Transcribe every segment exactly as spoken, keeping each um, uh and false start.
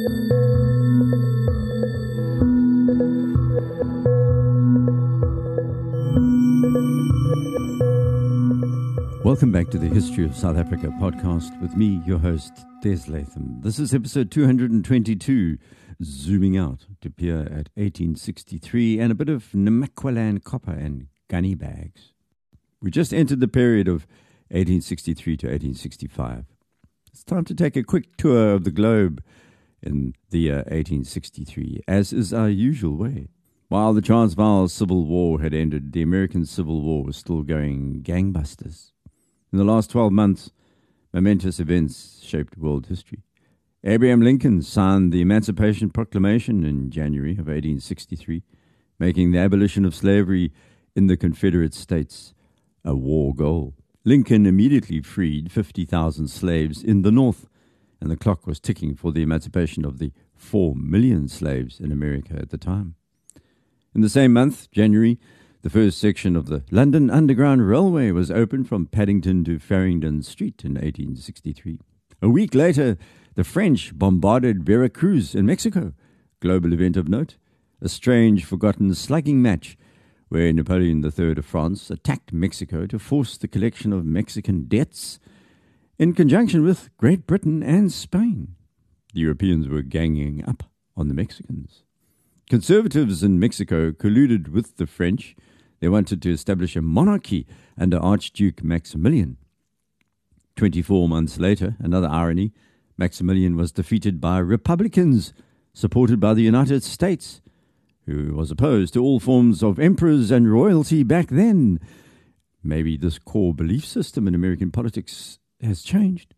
Welcome back to the History of South Africa podcast with me, your host, Des Latham. This is episode two hundred twenty-two, zooming out to peer at eighteen sixty-three and a bit of Namaqualand copper and gunny bags. We just entered the period of eighteen sixty-three to eighteen sixty-five. It's time to take a quick tour of the globe in the year eighteen sixty-three, as is our usual way. While the Transvaal Civil War had ended, the American Civil War was still going gangbusters. In the last twelve months, momentous events shaped world history. Abraham Lincoln signed the Emancipation Proclamation in January of eighteen sixty-three, making the abolition of slavery in the Confederate States a war goal. Lincoln immediately freed fifty thousand slaves in the North, and the clock was ticking for the emancipation of the four million slaves in America at the time. In the same month, January, the first section of the London Underground Railway was opened from Paddington to Farringdon Street in eighteen sixty-three. A week later, the French bombarded Veracruz in Mexico. Global event of note, a strange, forgotten slugging match where Napoleon the Third of France attacked Mexico to force the collection of Mexican debts in conjunction with Great Britain and Spain. The Europeans were ganging up on the Mexicans. Conservatives in Mexico colluded with the French. They wanted to establish a monarchy under Archduke Maximilian. Twenty-four months later, another irony, Maximilian was defeated by Republicans, supported by the United States, who was opposed to all forms of emperors and royalty back then. Maybe this core belief system in American politics has changed.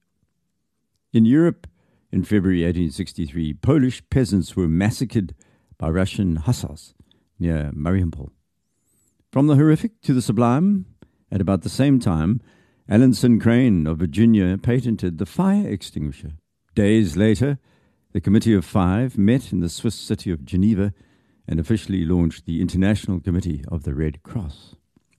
In Europe, in February eighteen sixty-three, Polish peasants were massacred by Russian hussars near Mariupol. From the horrific to the sublime, at about the same time, Alanson Crane of Virginia patented the fire extinguisher. Days later, the Committee of Five met in the Swiss city of Geneva and officially launched the International Committee of the Red Cross.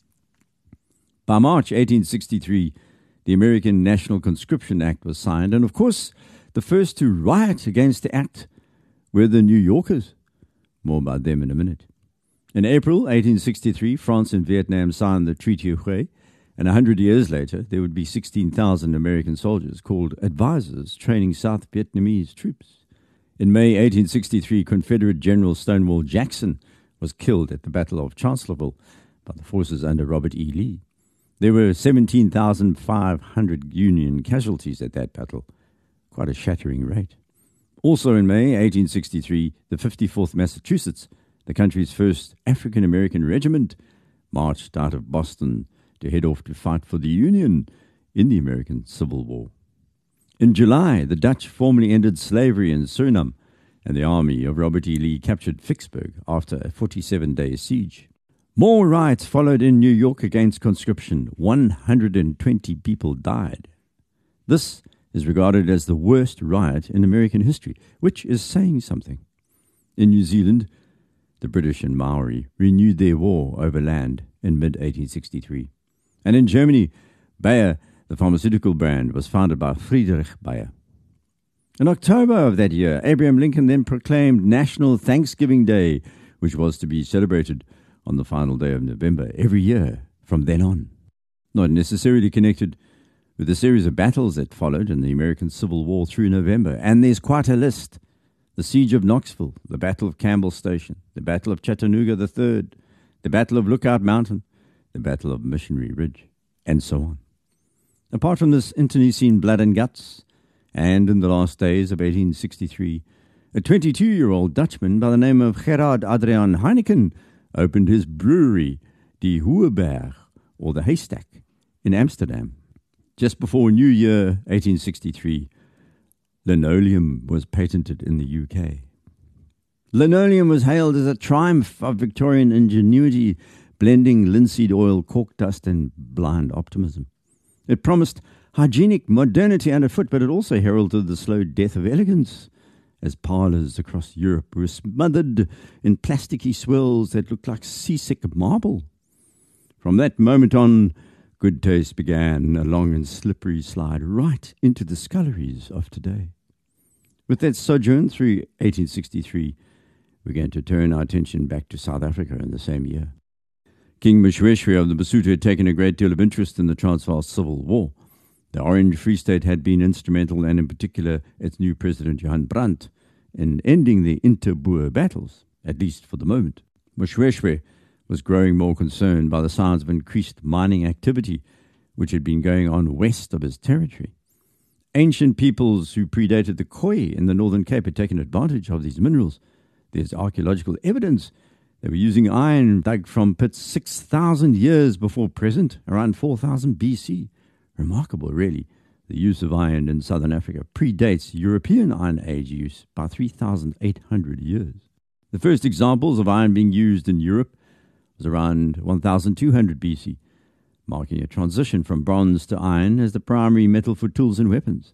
By March eighteen sixty-three, the American National Conscription Act was signed, and of course, the first to riot against the act were the New Yorkers. More about them in a minute. In April eighteen sixty-three, France and Vietnam signed the Treaty of Hue, and a hundred years later, there would be sixteen thousand American soldiers called advisors training South Vietnamese troops. In May eighteen sixty-three, Confederate General Stonewall Jackson was killed at the Battle of Chancellorsville by the forces under Robert E. Lee. There were seventeen thousand five hundred Union casualties at that battle, quite a shattering rate. Also in May eighteen sixty-three, the fifty-fourth Massachusetts, the country's first African-American regiment, marched out of Boston to head off to fight for the Union in the American Civil War. In July, the Dutch formally ended slavery in Suriname, and the army of Robert E. Lee captured Vicksburg after a forty-seven-day siege. More riots followed in New York against conscription. one hundred twenty people died. This is regarded as the worst riot in American history, which is saying something. In New Zealand, the British and Maori renewed their war over land in mid eighteen sixty-three. And in Germany, Bayer, the pharmaceutical brand, was founded by Friedrich Bayer. In October of that year, Abraham Lincoln then proclaimed National Thanksgiving Day, which was to be celebrated on the final day of November every year from then on. Not necessarily connected with a series of battles that followed in the American Civil War through November, and there's quite a list. The Siege of Knoxville, the Battle of Campbell Station, the Battle of Chattanooga the Third, the Battle of Lookout Mountain, the Battle of Missionary Ridge, and so on. Apart from this internecine blood and guts, and in the last days of eighteen sixty-three, a twenty-two-year-old Dutchman by the name of Gerard Adriaan Heineken opened his brewery, Die Hooiberg, or the Haystack, in Amsterdam. Just before New Year eighteen sixty-three, linoleum was patented in the U K. Linoleum was hailed as a triumph of Victorian ingenuity, blending linseed oil, cork dust, and blind optimism. It promised hygienic modernity underfoot, but it also heralded the slow death of elegance, as parlours across Europe were smothered in plasticky swirls that looked like seasick marble. From that moment on, good taste began a long and slippery slide right into the sculleries of today. With that sojourn through eighteen sixty-three, we began to turn our attention back to South Africa in the same year. King Moshoeshoe of the Basotho had taken a great deal of interest in the Transvaal Civil War. The Orange Free State had been instrumental, and in particular its new president, Johan Brandt, in ending the inter-Boer battles, at least for the moment. Moshoeshoe was growing more concerned by the signs of increased mining activity which had been going on west of his territory. Ancient peoples who predated the Khoi in the Northern Cape had taken advantage of these minerals. There's archaeological evidence they were using iron dug from pits six thousand years before present, around four thousand B C. Remarkable, really. The use of iron in southern Africa predates European Iron Age use by three thousand eight hundred years. The first examples of iron being used in Europe was around one thousand two hundred B C, marking a transition from bronze to iron as the primary metal for tools and weapons.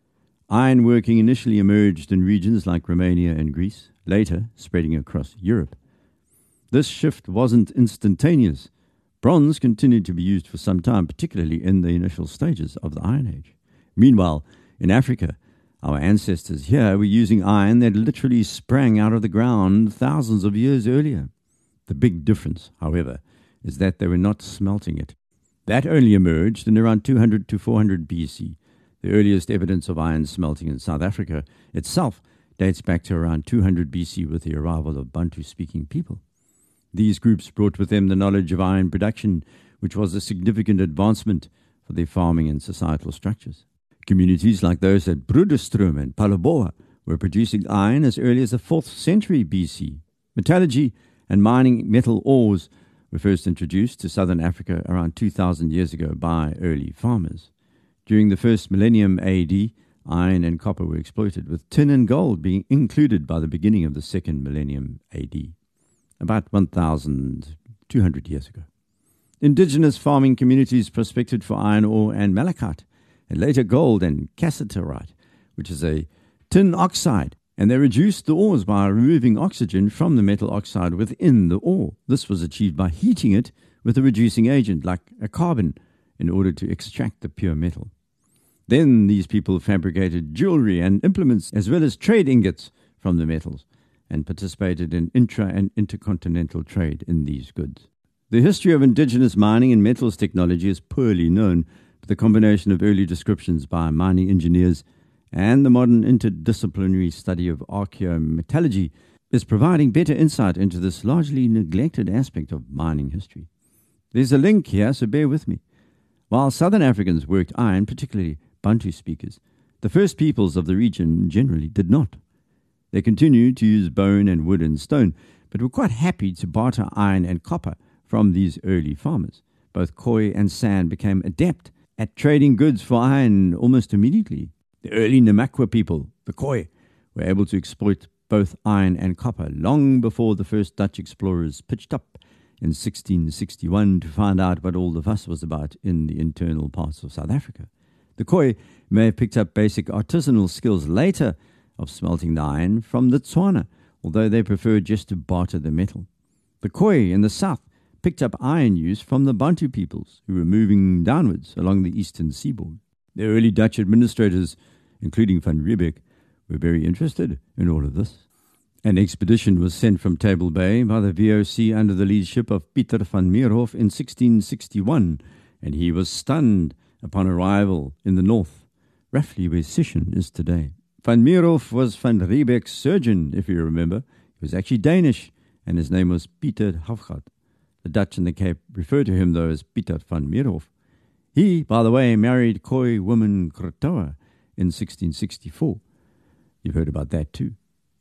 Ironworking initially emerged in regions like Romania and Greece, later spreading across Europe. This shift wasn't instantaneous. Bronze continued to be used for some time, particularly in the initial stages of the Iron Age. Meanwhile, in Africa, our ancestors here were using iron that literally sprang out of the ground thousands of years earlier. The big difference, however, is that they were not smelting it. That only emerged in around two hundred to four hundred B C. The earliest evidence of iron smelting in South Africa itself dates back to around two hundred B C with the arrival of Bantu-speaking people. These groups brought with them the knowledge of iron production, which was a significant advancement for their farming and societal structures. Communities like those at Broederstroom and Palaboa were producing iron as early as the fourth century B C. Metallurgy and mining metal ores were first introduced to southern Africa around two thousand years ago by early farmers. During the first millennium A D, iron and copper were exploited, with tin and gold being included by the beginning of the second millennium A D, about one thousand two hundred years ago. Indigenous farming communities prospected for iron ore and malachite, and later gold and cassiterite, which is a tin oxide, and they reduced the ores by removing oxygen from the metal oxide within the ore. This was achieved by heating it with a reducing agent like a carbon in order to extract the pure metal. Then these people fabricated jewelry and implements as well as trade ingots from the metals and participated in intra- and intercontinental trade in these goods. The history of indigenous mining and metals technology is poorly known, but the combination of early descriptions by mining engineers and the modern interdisciplinary study of archaeometallurgy is providing better insight into this largely neglected aspect of mining history. There's a link here, so bear with me. While Southern Africans worked iron, particularly Bantu speakers, the first peoples of the region generally did not. They continued to use bone and wood and stone, but were quite happy to barter iron and copper from these early farmers. Both Khoi and San became adept at trading goods for iron almost immediately. The early Namakwa people, the Khoi, were able to exploit both iron and copper long before the first Dutch explorers pitched up in sixteen sixty-one to find out what all the fuss was about in the internal parts of South Africa. The Khoi may have picked up basic artisanal skills later of smelting the iron from the Tswana, although they preferred just to barter the metal. The Khoi in the south picked up iron use from the Bantu peoples who were moving downwards along the eastern seaboard. The early Dutch administrators, including Van Riebeeck, were very interested in all of this. An expedition was sent from Table Bay by the V O C under the leadership of Pieter van Meerhof in sixteen sixty-one, and he was stunned upon arrival in the north, roughly where Sishen is today. Van Meerhof was Van Riebeeck's surgeon, if you remember. He was actually Danish, and his name was Pieter Hafgaard. The Dutch in the Cape refer to him, though, as Pieter van Meerhof. He, by the way, married Khoi woman Krotoa in sixteen sixty-four. You've heard about that too.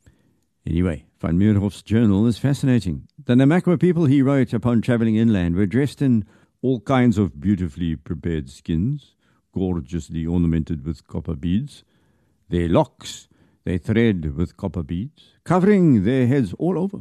Anyway, Van Meerhof's journal is fascinating. The Namakwa people he wrote upon travelling inland were dressed in all kinds of beautifully prepared skins, gorgeously ornamented with copper beads. Their locks they thread with copper beads, covering their heads all over.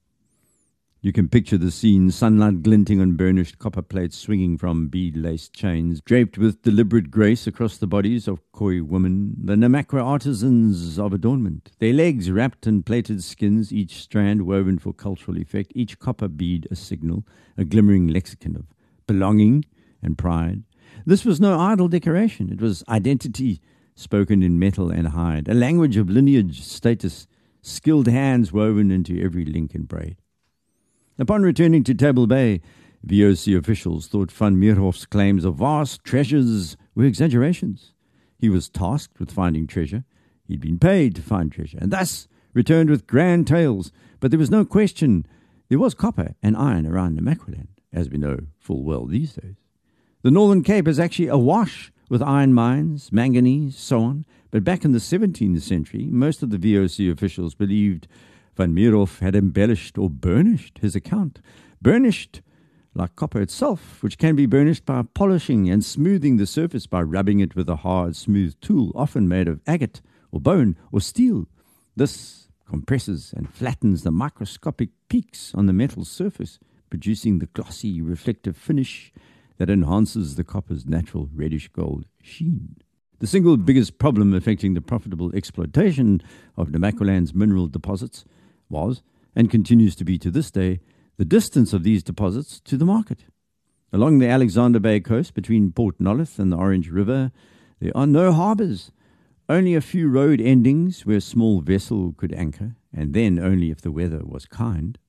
You can picture the scene, sunlight glinting on burnished copper plates swinging from bead-laced chains, draped with deliberate grace across the bodies of Khoi women, the Namakwa artisans of adornment, their legs wrapped in plaited skins, each strand woven for cultural effect, each copper bead a signal, a glimmering lexicon of belonging and pride. This was no idle decoration. It was identity, spoken in metal and hide, a language of lineage, status, skilled hands woven into every link and braid. Upon returning to Table Bay, V O C officials thought Van Meerhof's claims of vast treasures were exaggerations. He was tasked with finding treasure. He'd been paid to find treasure, and thus returned with grand tales. But there was no question there was copper and iron around Namaqualand, as we know full well these days. The Northern Cape is actually awash with iron mines, manganese, so on. But back in the seventeenth century, most of the V O C officials believed Van Meerhof had embellished or burnished his account. Burnished like copper itself, which can be burnished by polishing and smoothing the surface by rubbing it with a hard, smooth tool, often made of agate or bone or steel. This compresses and flattens the microscopic peaks on the metal surface, producing the glossy, reflective finish that enhances the copper's natural reddish-gold sheen. The single biggest problem affecting the profitable exploitation of Namaqualand's mineral deposits was, and continues to be to this day, the distance of these deposits to the market. Along the Alexander Bay coast between Port Nolloth and the Orange River, there are no harbours, only a few road endings where a small vessel could anchor, and then only if the weather was kind.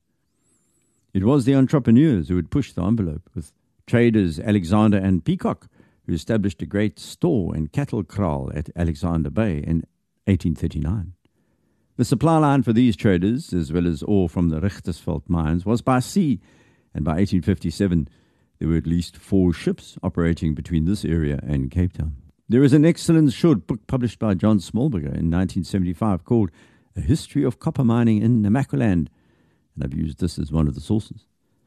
It was the entrepreneurs who would push the envelope, with traders Alexander and Peacock, who established a great store and cattle kraal at Alexander Bay in eighteen thirty-nine. The supply line for these traders, as well as ore from the Richtersveld mines, was by sea, and by eighteen fifty-seven there were at least four ships operating between this area and Cape Town. There is an excellent short book published by John Smallberger in nineteen seventy-five called A History of Copper Mining in Namaqualand, and I've used this as one of the sources.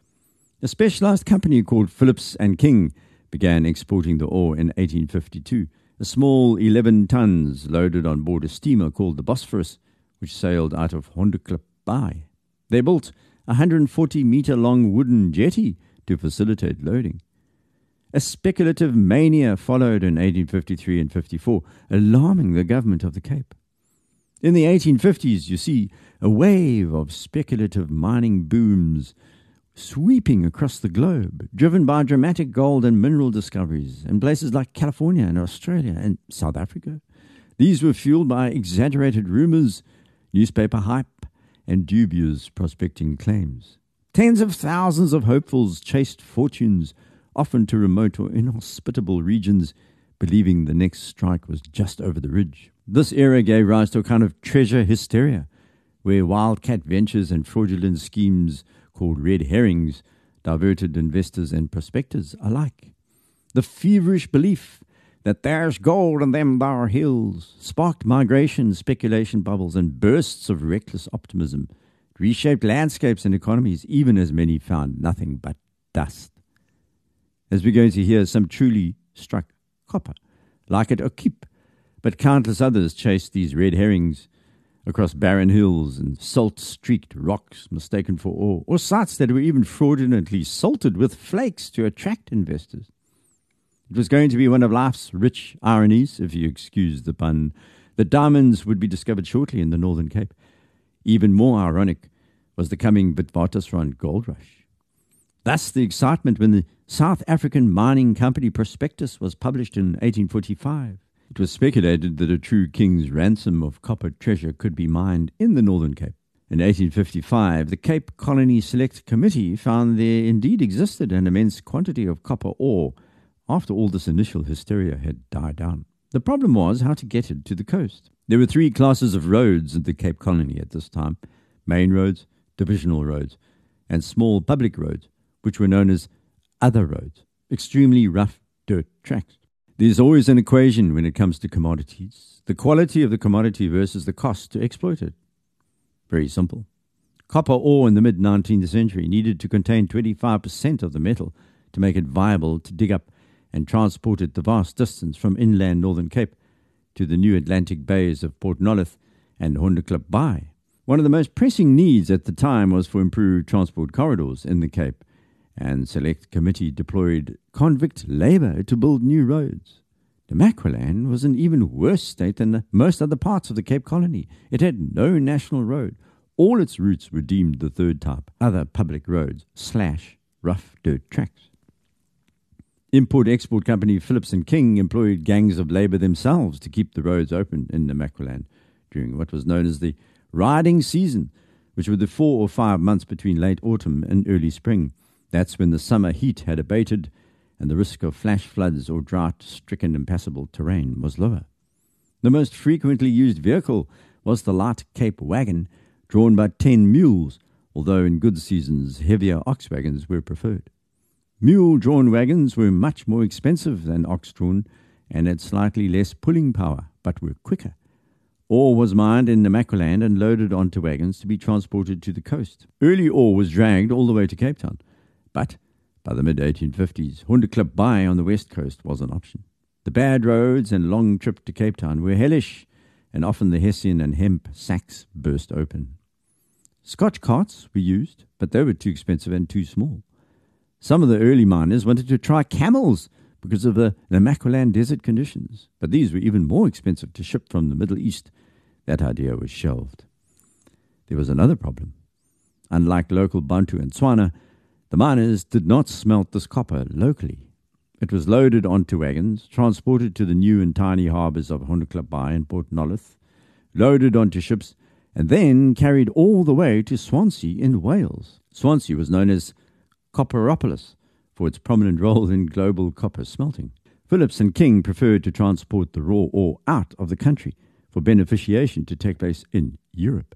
A specialized company called Phillips and King began exporting the ore in eighteen fifty-two. A small eleven tons loaded on board a steamer called the Bosphorus, which sailed out of Hondeklip Bay. They built a one hundred forty meter long wooden jetty to facilitate loading. A speculative mania followed in eighteen fifty-three and fifty-four, alarming the government of the Cape. In the eighteen fifties, you see a wave of speculative mining booms sweeping across the globe, driven by dramatic gold and mineral discoveries in places like California and Australia and South Africa. These were fueled by exaggerated rumors, newspaper hype, and dubious prospecting claims. Tens of thousands of hopefuls chased fortunes, often to remote or inhospitable regions, believing the next strike was just over the ridge. This era gave rise to a kind of treasure hysteria, where wildcat ventures and fraudulent schemes called red herrings diverted investors and prospectors alike. The feverish belief that there's gold in them thar hills sparked migration, speculation bubbles, and bursts of reckless optimism. It reshaped landscapes and economies, even as many found nothing but dust. As we're going to hear, some truly struck copper, like at Okip, but countless others chased these red herrings across barren hills and salt-streaked rocks mistaken for ore, or sites that were even fraudulently salted with flakes to attract investors. It was going to be one of life's rich ironies, if you excuse the pun, that diamonds would be discovered shortly in the Northern Cape. Even more ironic was the coming Witwatersrand gold rush. Thus the excitement when the South African Mining Company prospectus was published in eighteen forty-five. It was speculated that a true king's ransom of copper treasure could be mined in the Northern Cape. In eighteen fifty-five, the Cape Colony Select Committee found there indeed existed an immense quantity of copper ore after all this initial hysteria had died down. The problem was how to get it to the coast. There were three classes of roads in the Cape Colony at this time: main roads, divisional roads, and small public roads, which were known as other roads, extremely rough dirt tracks. There's always an equation when it comes to commodities: the quality of the commodity versus the cost to exploit it. Very simple. Copper ore in the mid-nineteenth century needed to contain twenty-five percent of the metal to make it viable to dig up and transport it the vast distance from inland Northern Cape to the new Atlantic bays of Port Nolloth and Hondeklip Bay. One of the most pressing needs at the time was for improved transport corridors in the Cape, and Select Committee deployed convict labour to build new roads. Namaqualand was in even worse state than the, most other parts of the Cape Colony. It had no national road. All its routes were deemed the third type, other public roads slash rough dirt tracks. Import-export company Phillips and King employed gangs of labour themselves to keep the roads open in Namaqualand during what was known as the riding season, which were the four or five months between late autumn and early spring. That's when the summer heat had abated and the risk of flash floods or drought-stricken impassable terrain was lower. The most frequently used vehicle was the light Cape wagon, drawn by ten mules, although in good seasons heavier ox wagons were preferred. Mule-drawn wagons were much more expensive than ox-drawn and had slightly less pulling power, but were quicker. Ore was mined in Namaqualand and loaded onto wagons to be transported to the coast. Early ore was dragged all the way to Cape Town, but by the mid eighteen fifties, Honderklip Bay on the west coast was an option. The bad roads and long trip to Cape Town were hellish, and often the hessian and hemp sacks burst open. Scotch carts were used, but they were too expensive and too small. Some of the early miners wanted to try camels because of the Namaqualand desert conditions, but these were even more expensive to ship from the Middle East. That idea was shelved. There was another problem. Unlike local Bantu and Tswana, the miners did not smelt this copper locally. It was loaded onto wagons, transported to the new and tiny harbours of Honderklip Bay and Port Nolloth, loaded onto ships, and then carried all the way to Swansea in Wales. Swansea was known as Copperopolis for its prominent role in global copper smelting. Phillips and King preferred to transport the raw ore out of the country for beneficiation to take place in Europe.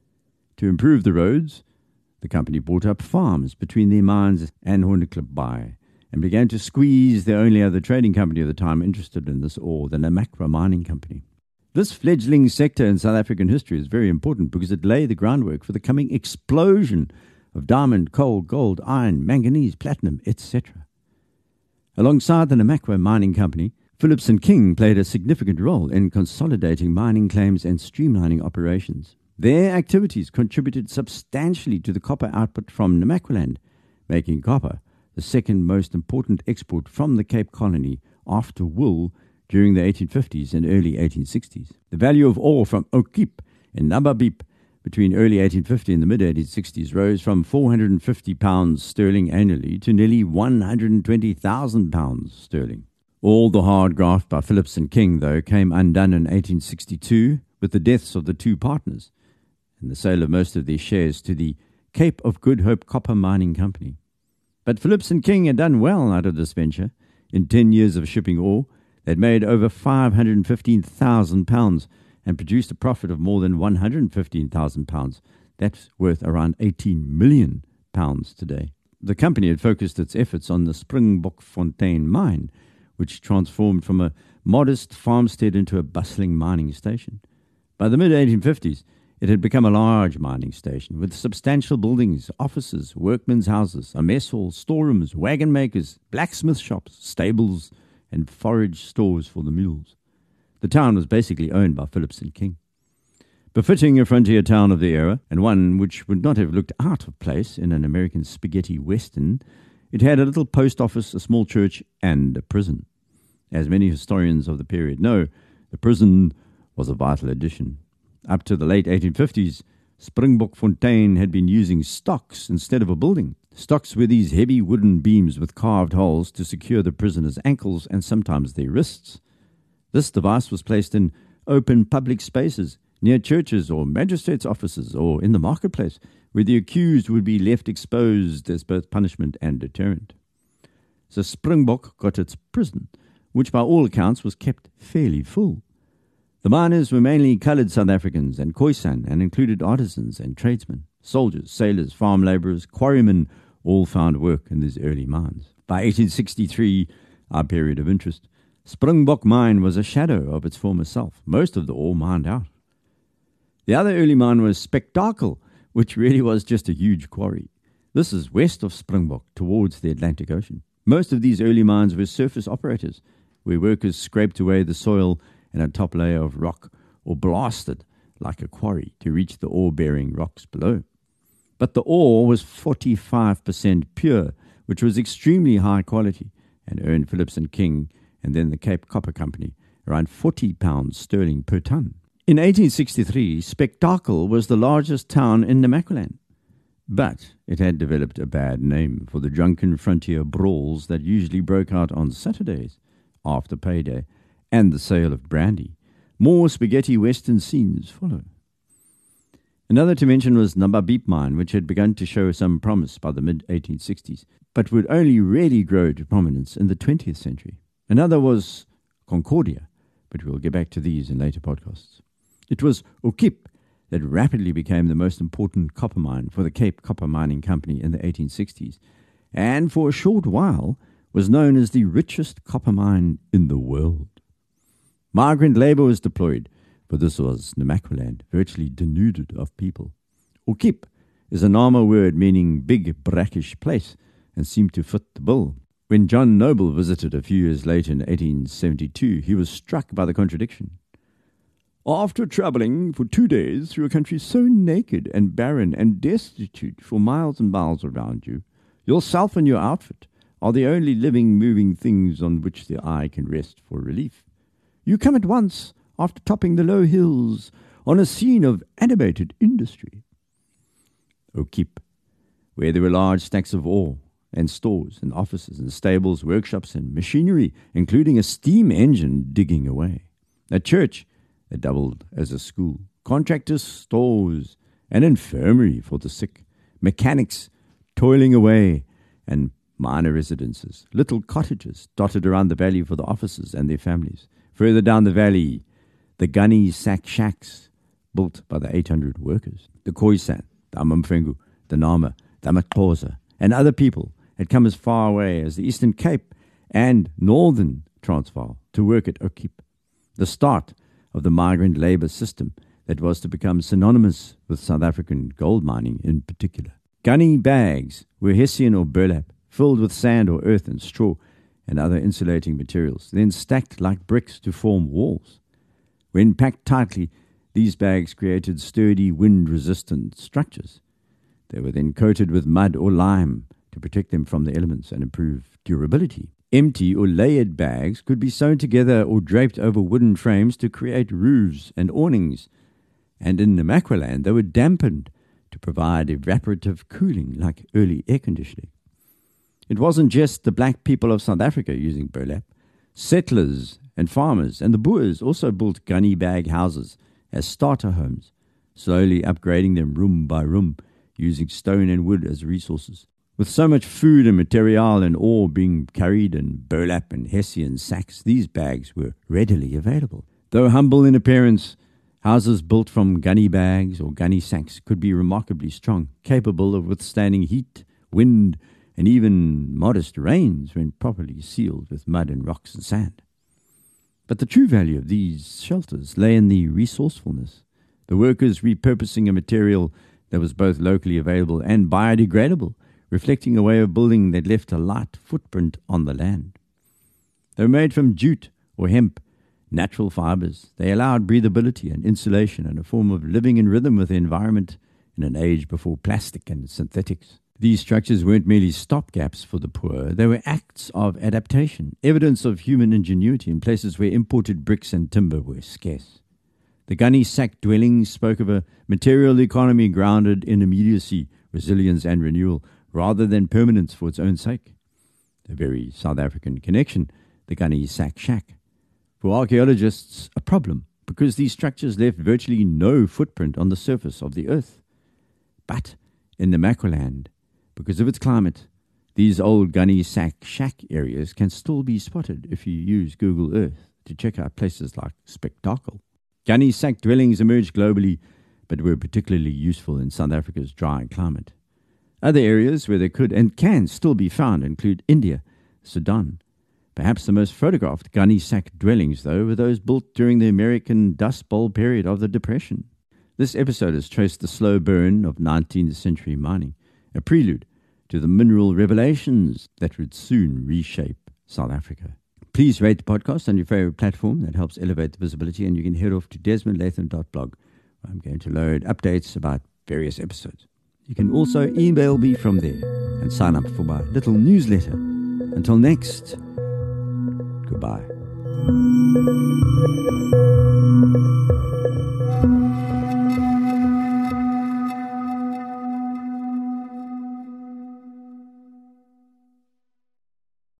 To improve the roads, the company bought up farms between their mines and Honderklip Bay and began to squeeze the only other trading company of the time interested in this ore, the Namakwa Mining Company. This fledgling sector in South African history is very important because it laid the groundwork for the coming explosion of diamond, coal, gold, iron, manganese, platinum, et cetera. Alongside the Namakwa Mining Company, Phillips and King played a significant role in consolidating mining claims and streamlining operations. Their activities contributed substantially to the copper output from Namaqualand, making copper the second most important export from the Cape Colony after wool during the eighteen fifties and early eighteen sixties. The value of ore from Okiep in Nababip between early eighteen fifty and the mid eighteen sixties rose from four hundred fifty pounds sterling annually to nearly one hundred twenty thousand pounds sterling. All the hard graft by Phillips and King, though, came undone in eighteen sixty-two with the deaths of the two partners and the sale of most of their shares to the Cape of Good Hope Copper Mining Company. But Phillips and King had done well out of this venture. In ten years of shipping ore, they'd made over five hundred fifteen thousand pounds and produced a profit of more than one hundred fifteen thousand pounds. That's worth around eighteen million pounds today. The company had focused its efforts on the Springbokfontein mine, which transformed from a modest farmstead into a bustling mining station. By the mid eighteen fifties, it had become a large mining station with substantial buildings, offices, workmen's houses, a mess hall, storerooms, wagon makers, blacksmith shops, stables, and forage stores for the mules. The town was basically owned by Phillips and King. Befitting a frontier town of the era, and one which would not have looked out of place in an American spaghetti western, it had a little post office, a small church, and a prison. As many historians of the period know, the prison was a vital addition. Up to the late eighteen fifties, Springbokfontein had been using stocks instead of a building. Stocks were these heavy wooden beams with carved holes to secure the prisoners' ankles and sometimes their wrists. This device was placed in open public spaces, near churches or magistrates' offices or in the marketplace, where the accused would be left exposed as both punishment and deterrent. So Springbok got its prison, which by all accounts was kept fairly full. The miners were mainly coloured South Africans and Khoisan and included artisans and tradesmen, soldiers, sailors, farm labourers, quarrymen, all found work in these early mines. By eighteen sixty-three, our period of interest, Springbok mine was a shadow of its former self, most of the ore mined out. The other early mine was Spectacle, which really was just a huge quarry. This is west of Springbok, towards the Atlantic Ocean. Most of these early mines were surface operators, where workers scraped away the soil and a top layer of rock, or blasted like a quarry to reach the ore-bearing rocks below. But the ore was forty-five percent pure, which was extremely high quality, and earned Phillips and King and then the Cape Copper Company around forty pounds sterling per ton. In eighteen sixty-three, Spectacle was the largest town in Namaqualand. But it had developed a bad name for the drunken frontier brawls that usually broke out on Saturdays after payday and the sale of brandy. More spaghetti western scenes follow. Another to mention was Namibia mine, which had begun to show some promise by the mid eighteen sixties, but would only really grow to prominence in the twentieth century. Another was Concordia, but we'll get back to these in later podcasts. It was Okiep that rapidly became the most important copper mine for the Cape Copper Mining Company in the eighteen sixties, and for a short while was known as the richest copper mine in the world. Migrant labor was deployed, but this was Namaqualand, virtually denuded of people. Okiep is a Nama word meaning big, brackish place, and seemed to fit the bill. When John Noble visited a few years later in eighteen seventy-two, he was struck by the contradiction. After travelling for two days through a country so naked and barren and destitute for miles and miles around you, yourself and your outfit are the only living, moving things on which the eye can rest for relief. You come at once, after topping the low hills, on a scene of animated industry. Okiep, where there were large stacks of ore, and stores, and offices, and stables, workshops, and machinery, including a steam engine digging away. A church that doubled as a school, contractors' stores, an infirmary for the sick, mechanics toiling away, and minor residences, little cottages dotted around the valley for the officers and their families. Further down the valley, the gunny sack shacks built by the eight hundred workers. The Khoisan, the Amamfengu, the Nama, the Maxhosa, and other people had come as far away as the Eastern Cape and Northern Transvaal to work at Okiep, the start of the migrant labor system that was to become synonymous with South African gold mining in particular. Gunny bags were hessian or burlap, filled with sand or earth and straw and other insulating materials, then stacked like bricks to form walls. When packed tightly, these bags created sturdy, wind-resistant structures. They were then coated with mud or lime to protect them from the elements and improve durability. Empty or layered bags could be sewn together or draped over wooden frames to create roofs and awnings, and in Namaqualand they were dampened to provide evaporative cooling like early air conditioning. It wasn't just the black people of South Africa using burlap. Settlers and farmers and the Boers also built gunny bag houses as starter homes, slowly upgrading them room by room, using stone and wood as resources. With so much food and material and ore being carried in burlap and hessian sacks, these bags were readily available. Though humble in appearance, houses built from gunny bags or gunny sacks could be remarkably strong, capable of withstanding heat, wind, and even modest rains when properly sealed with mud and rocks and sand. But the true value of these shelters lay in the resourcefulness, the workers repurposing a material that was both locally available and biodegradable, reflecting a way of building that left a light footprint on the land. They were made from jute or hemp, natural fibers. They allowed breathability and insulation and a form of living in rhythm with the environment in an age before plastic and synthetics. These structures weren't merely stopgaps for the poor. They were acts of adaptation, evidence of human ingenuity in places where imported bricks and timber were scarce. The gunny sack dwellings spoke of a material economy grounded in immediacy, resilience, and renewal, rather than permanence for its own sake. The very South African connection, the gunny sack shack. For archaeologists, a problem, because these structures left virtually no footprint on the surface of the earth. But in Namaqualand, because of its climate, these old gunny sack shack areas can still be spotted if you use Google Earth to check out places like Spectacle. Gunny sack dwellings emerged globally, but were particularly useful in South Africa's dry climate. Other areas where they could and can still be found include India, Sudan. Perhaps the most photographed gunny sack dwellings, though, were those built during the American Dust Bowl period of the Depression. This episode has traced the slow burn of nineteenth century mining, a prelude to the mineral revelations that would soon reshape South Africa. Please rate the podcast on your favorite platform. That helps elevate the visibility, and you can head off to desmond latham dot blog. I'm going to load updates about various episodes. You can also email me from there and sign up for my little newsletter. Until next, goodbye.